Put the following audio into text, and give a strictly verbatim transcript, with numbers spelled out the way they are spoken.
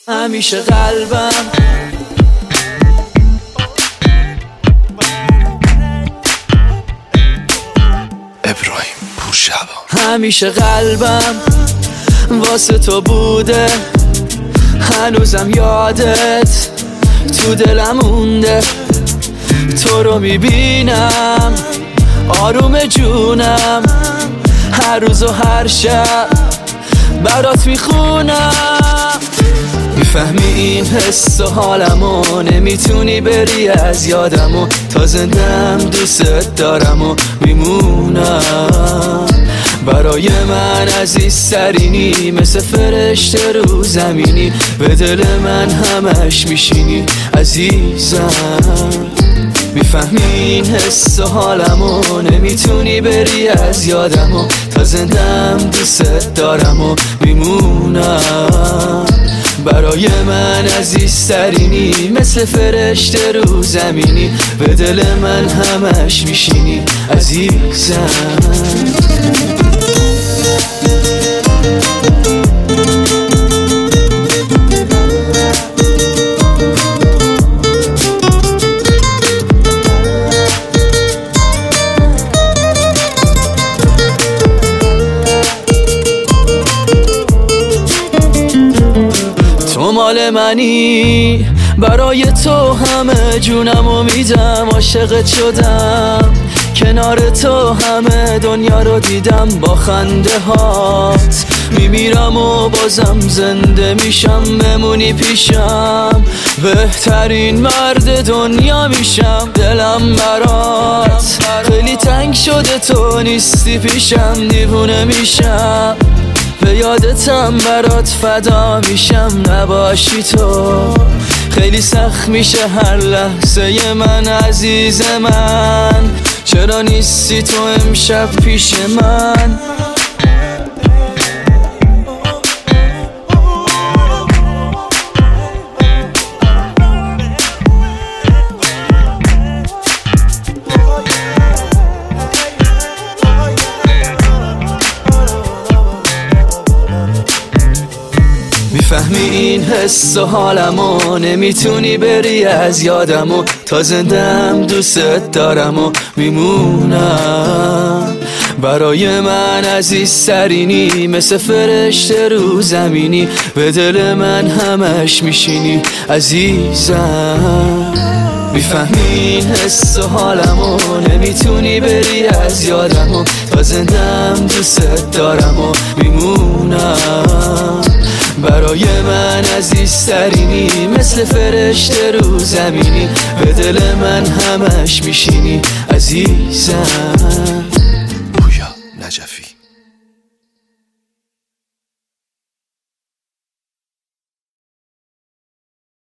همیشه قلبم ابراهیم پورشبا. همیشه قلبم واسه تو بوده، هنوزم یادت تو دلم مونده. تو رو میبینم آروم جونم، هر روز و هر شب برات میخونم. میفهمی این حس و حالمو، نمیتونی بری از یادمو. تا زندم دوست دارم و میمونم. برای من عزیزترینی، مثل فرشته رو زمینی. به دل من همش میشینی عزیزم. میفهمی این حس و حالمو، نمیتونی بری از یادمو. تا زندم دوست دارم و میمونم. برای من عزیزترینی، مثل فرشته رو زمینی. به دل من همش میشینی عزیزم. تو مال منی، برای تو همه جونمو میدم. عاشقت شدم، کنار تو همه دنیا رو دیدم. با خنده هات میمیرم و بازم زنده میشم. بمونی پیشم بهترین مرد دنیا میشم. دلم برات خیلی تنگ شده، تو نیستی پیشم. دیوونه میشم، به یادتم برات فدا میشم. نباشی تو خیلی سخت میشه هر لحظه من. عزیز من چرا نیستی تو امشب پیش من؟ میفهمی این حس و حالمو، نمیتونی بری از یادمو. تا زندم دوست دارم و میمونم. برای من عزیزترینی، مثل فرشته رو زمینی. به دل من همش میشینی عزیزم. میفهمی این حس و حالمو، نمیتونی بری از یادمو. تا زندم دوست دارم و میمونم. برای من عزیزترینی، مثل فرشته رو زمینی. به دل من همش میشینی عزیزم.